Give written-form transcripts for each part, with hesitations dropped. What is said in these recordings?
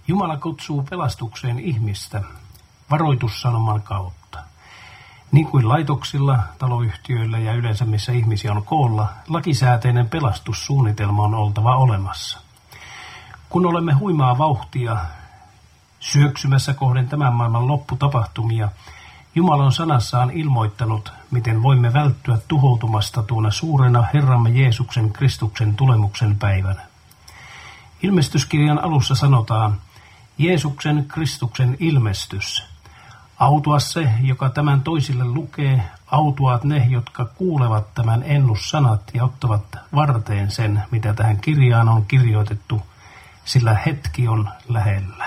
Jumala kutsuu pelastukseen ihmistä varoitussanoman kautta. Niin kuin laitoksilla, taloyhtiöillä ja yleensä missä ihmisiä on koolla, lakisääteinen pelastussuunnitelma on oltava olemassa. Kun olemme huimaa vauhtia syöksymässä kohden tämän maailman lopputapahtumia, Jumala on sanassaan ilmoittanut, miten voimme välttyä tuhoutumasta tuona suurena Herramme Jeesuksen Kristuksen tulemuksen päivänä. Ilmestyskirjan alussa sanotaan, Jeesuksen Kristuksen ilmestys. Autua se, joka tämän toisille lukee, autuaat ne, jotka kuulevat tämän ennussanat ja ottavat varteen sen, mitä tähän kirjaan on kirjoitettu, sillä hetki on lähellä.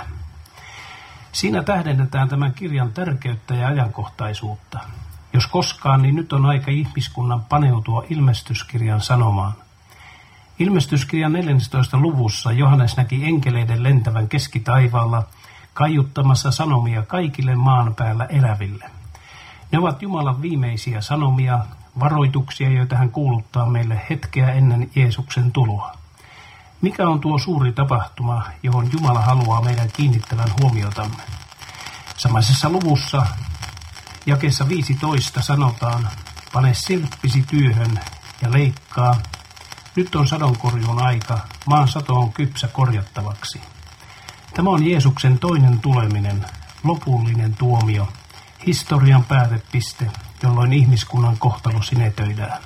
Siinä tähdennetään tämän kirjan tärkeyttä ja ajankohtaisuutta. Jos koskaan, niin nyt on aika ihmiskunnan paneutua ilmestyskirjan sanomaan. Ilmestyskirjan 14. luvussa Johannes näki enkeleiden lentävän keskitaivaalla, kaiuttamassa sanomia kaikille maan päällä eläville. Ne ovat Jumalan viimeisiä sanomia, varoituksia, joita hän kuuluttaa meille hetkeä ennen Jeesuksen tuloa. Mikä on tuo suuri tapahtuma, johon Jumala haluaa meidän kiinnittävän huomiotamme? Samaisessa luvussa, jakeessa 15 sanotaan, pane silppisi työhön ja leikkaa. Nyt on sadonkorjuun aika, maan sato on kypsä korjattavaksi. Tämä on Jeesuksen toinen tuleminen, lopullinen tuomio, historian päätepiste, jolloin ihmiskunnan kohtalo sinetöidään.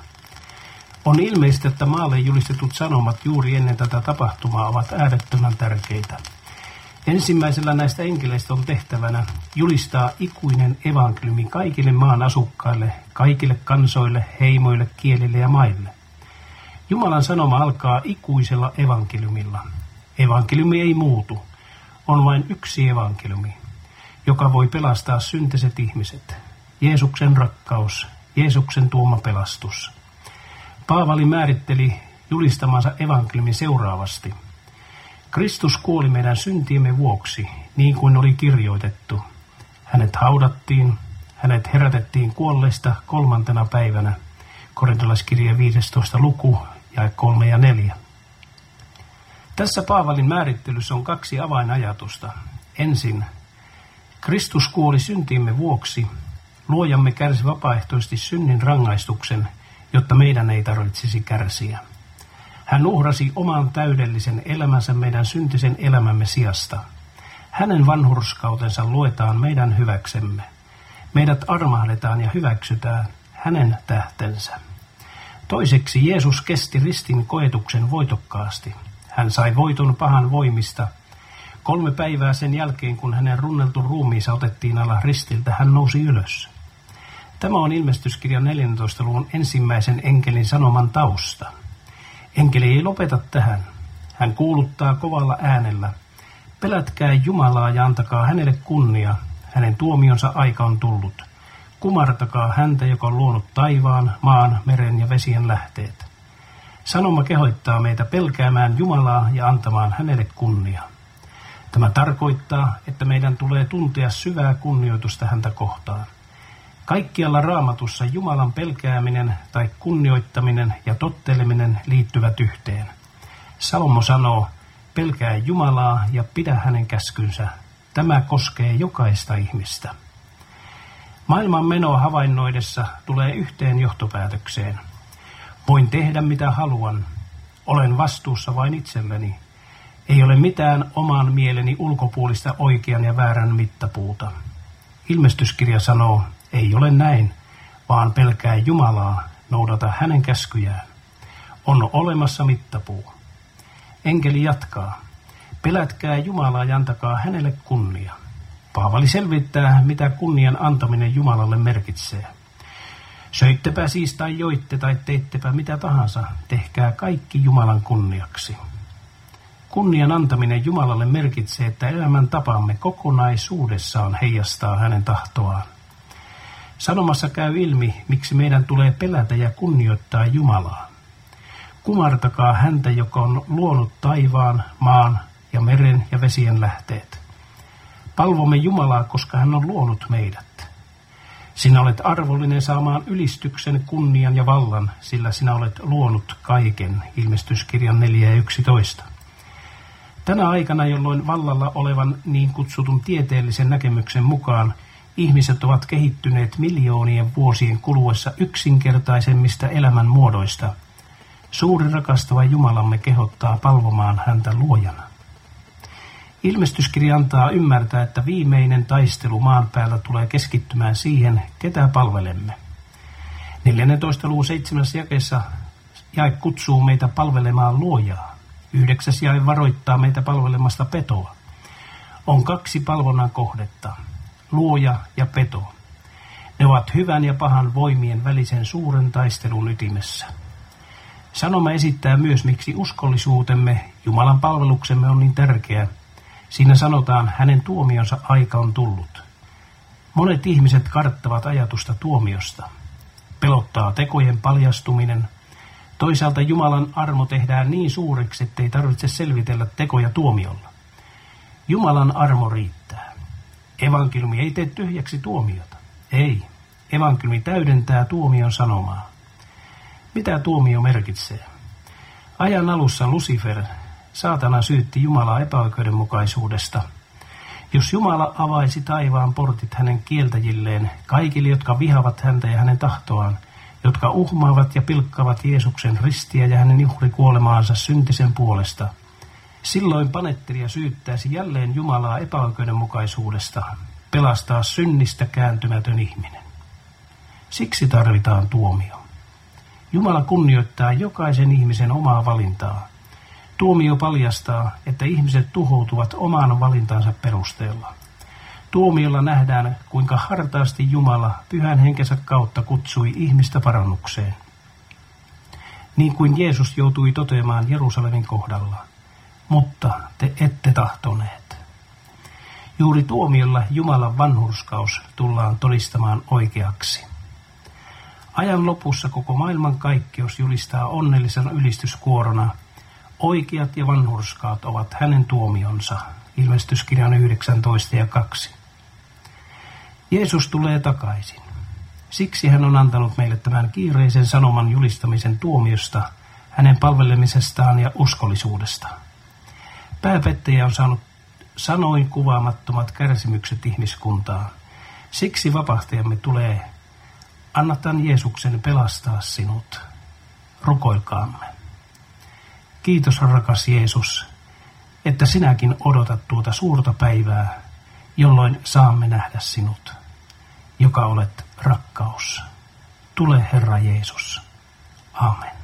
On ilmeistä, että maalle julistetut sanomat juuri ennen tätä tapahtumaa ovat äärettömän tärkeitä. Ensimmäisellä näistä enkeleistä on tehtävänä julistaa ikuinen evankeliumi kaikille maan asukkaille, kaikille kansoille, heimoille, kielille ja maille. Jumalan sanoma alkaa ikuisella evankeliumilla. Evankeliumi ei muutu. On vain yksi evankeliumi, joka voi pelastaa syntiset ihmiset. Jeesuksen rakkaus, Jeesuksen tuoma pelastus. Paavali määritteli julistamansa evankeliumin seuraavasti. Kristus kuoli meidän syntiemme vuoksi, niin kuin oli kirjoitettu. Hänet haudattiin, hänet herätettiin kuolleista 3. päivänä. Korintolaiskirja 15. luku, jae 3 ja 4. Tässä Paavalin määrittelyssä on 2 avainajatusta. Ensin, Kristus kuoli syntiimme vuoksi, luojamme kärsi vapaaehtoisesti synnin rangaistuksen, jotta meidän ei tarvitsisi kärsiä. Hän uhrasi oman täydellisen elämänsä meidän syntisen elämämme sijasta. Hänen vanhurskautensa luetaan meidän hyväksemme. Meidät armahdetaan ja hyväksytään hänen tähtensä. Toiseksi Jeesus kesti ristin koetuksen voitokkaasti. Hän sai voiton pahan voimista. 3 päivää sen jälkeen, kun hänen runneltu ruumiinsa otettiin alla ristiltä, hän nousi ylös. Tämä on ilmestyskirjan 14. luvun ensimmäisen enkelin sanoman tausta. Enkeli ei lopeta tähän. Hän kuuluttaa kovalla äänellä. Pelätkää Jumalaa ja antakaa hänelle kunnia. Hänen tuomionsa aika on tullut. Kumartakaa häntä, joka on luonut taivaan, maan, meren ja vesien lähteet. Sanoma kehottaa meitä pelkäämään Jumalaa ja antamaan hänelle kunnia. Tämä tarkoittaa, että meidän tulee tuntea syvää kunnioitusta häntä kohtaan. Kaikkialla Raamatussa Jumalan pelkääminen tai kunnioittaminen ja totteleminen liittyvät yhteen. Salomo sanoo, pelkää Jumalaa ja pidä hänen käskynsä. Tämä koskee jokaista ihmistä. Maailman menoa havainnoidessa tulee yhteen johtopäätökseen. Voin tehdä mitä haluan. Olen vastuussa vain itselleni. Ei ole mitään oman mieleni ulkopuolista oikean ja väärän mittapuuta. Ilmestyskirja sanoo, ei ole näin, vaan pelkää Jumalaa, noudata hänen käskyjään. On olemassa mittapuu. Enkeli jatkaa, pelätkää Jumalaa ja antakaa hänelle kunnia. Paavali selvittää, mitä kunnian antaminen Jumalalle merkitsee. Söittepä siis tai joitte tai teittepä mitä tahansa, tehkää kaikki Jumalan kunniaksi. Kunnian antaminen Jumalalle merkitsee, että elämän tapamme kokonaisuudessaan heijastaa hänen tahtoaan. Sanomassa käy ilmi, miksi meidän tulee pelätä ja kunnioittaa Jumalaa. Kumartakaa häntä, joka on luonut taivaan, maan ja meren ja vesien lähteet. Palvomme Jumalaa, koska hän on luonut meidät. Sinä olet arvollinen saamaan ylistyksen, kunnian ja vallan, sillä sinä olet luonut kaiken. Ilmestyskirjan 4 ja 11. Tänä aikana, jolloin vallalla olevan niin kutsutun tieteellisen näkemyksen mukaan ihmiset ovat kehittyneet miljoonien vuosien kuluessa yksinkertaisemmista elämän muodoista, suuri rakastava Jumalamme kehottaa palvomaan häntä luojana. Ilmestyskirja antaa ymmärtää, että viimeinen taistelu maan päällä tulee keskittymään siihen, ketä palvelemme. 14. luvun 7. jakeessa jae kutsuu meitä palvelemaan luojaa. 9. jae varoittaa meitä palvelemasta petoa. On 2 palvonnan kohdetta, luoja ja peto. Ne ovat hyvän ja pahan voimien välisen suuren taistelun ytimessä. Sanoma esittää myös, miksi uskollisuutemme, Jumalan palveluksemme on niin tärkeä. Siinä sanotaan, hänen tuomionsa aika on tullut. Monet ihmiset karttavat ajatusta tuomiosta. Pelottaa tekojen paljastuminen. Toisaalta Jumalan armo tehdään niin suureksi, ettei tarvitse selvitellä tekoja tuomiolla. Jumalan armo riittää. Evankeliumi ei tee tyhjäksi tuomiota. Ei. Evankeliumi täydentää tuomion sanomaa. Mitä tuomio merkitsee? Ajan alussa Lucifer, saatana, syytti Jumalaa epäoikeudenmukaisuudesta. Jos Jumala avaisi taivaan portit hänen kieltäjilleen, kaikille, jotka vihavat häntä ja hänen tahtoaan, jotka uhmaavat ja pilkkaavat Jeesuksen ristiä ja hänen uhrikuolemaansa syntisen puolesta, silloin panettelija syyttäisi jälleen Jumalaa epäoikeudenmukaisuudesta, pelastaa synnistä kääntymätön ihminen. Siksi tarvitaan tuomio. Jumala kunnioittaa jokaisen ihmisen omaa valintaa. Tuomio paljastaa, että ihmiset tuhoutuvat oman valintansa perusteella. Tuomiolla nähdään, kuinka hartaasti Jumala pyhän henkensä kautta kutsui ihmistä parannukseen. Niin kuin Jeesus joutui toteamaan Jerusalemin kohdalla. Mutta te ette tahtoneet. Juuri tuomiolla Jumalan vanhurskaus tullaan todistamaan oikeaksi. Ajan lopussa koko maailman kaikkeus julistaa onnellisen ylistyskuorona. Oikeat ja vanhurskaat ovat hänen tuomionsa. Ilmestyskirjan 19 ja 2. Jeesus tulee takaisin. Siksi hän on antanut meille tämän kiireisen sanoman julistamisen tuomiosta, hänen palvelemisestaan ja uskollisuudesta. Pääpettäjä on saanut sanoin kuvaamattomat kärsimykset ihmiskuntaan. Siksi vapahtajamme tulee. Anna tämän Jeesuksen pelastaa sinut. Rukoilkaamme. Kiitos, rakas Jeesus, että sinäkin odotat tuota suurta päivää, jolloin saamme nähdä sinut, joka olet rakkaus. Tule, Herra Jeesus. Amen.